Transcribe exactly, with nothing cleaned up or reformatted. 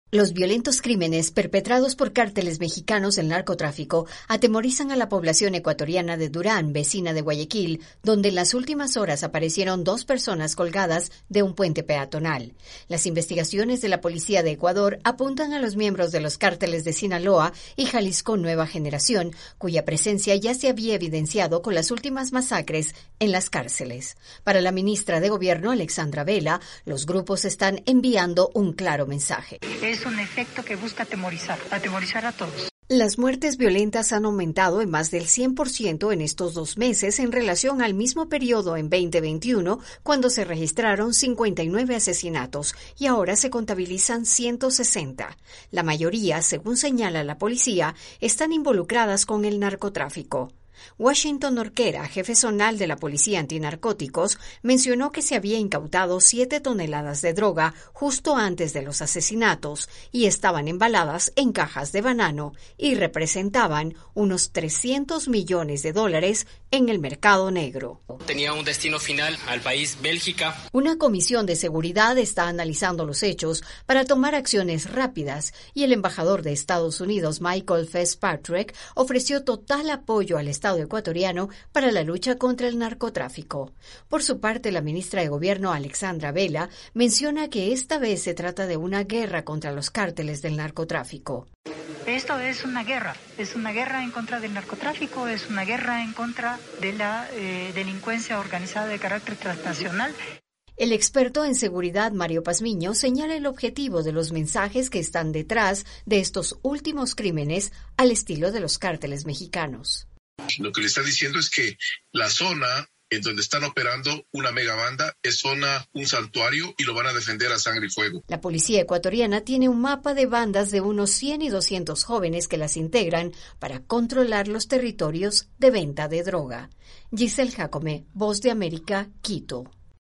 Los violentos crímenes perpetrados por cárteles mexicanos del narcotráfico atemorizan a la población ecuatoriana de Durán, vecina de Guayaquil, donde en las últimas horas aparecieron dos personas colgadas de un puente peatonal. Las investigaciones de la Policía de Ecuador apuntan a los miembros de los cárteles de Sinaloa y Jalisco Nueva Generación, cuya presencia ya se había evidenciado con las últimas masacres en las cárceles. Para la ministra de Gobierno, Alexandra Vela, los grupos están enviando un claro mensaje. Es un efecto que busca atemorizar, atemorizar a todos. Las muertes violentas han aumentado en más del cien por ciento en estos dos meses en relación al mismo periodo en veinte veintiuno, cuando se registraron cincuenta y nueve asesinatos y ahora se contabilizan ciento sesenta. La mayoría, según señala la policía, están involucradas con el narcotráfico. Washington Orquera, jefe zonal de la Policía Antinarcóticos, mencionó que se había incautado siete toneladas de droga justo antes de los asesinatos y estaban embaladas en cajas de banano y representaban unos trescientos millones de dólares en el mercado negro. Tenía un destino final al país Bélgica. Una comisión de seguridad está analizando los hechos para tomar acciones rápidas y el embajador de Estados Unidos, Michael Fitzpatrick, ofreció total apoyo al Estado ecuatoriano para la lucha contra el narcotráfico. Por su parte, la ministra de Gobierno, Alexandra Vela, menciona que esta vez se trata de una guerra contra los cárteles del narcotráfico. Esto es una guerra, es una guerra en contra del narcotráfico, es una guerra en contra de la eh, delincuencia organizada de carácter transnacional. El experto en seguridad Mario Pazmiño señala el objetivo de los mensajes que están detrás de estos últimos crímenes al estilo de los cárteles mexicanos. Lo que le está diciendo es que la zona en donde están operando una megabanda es zona, un santuario, y lo van a defender a sangre y fuego. La policía ecuatoriana tiene un mapa de bandas de unos cien y doscientos jóvenes que las integran para controlar los territorios de venta de droga. Giselle Jacome, Voz de América, Quito.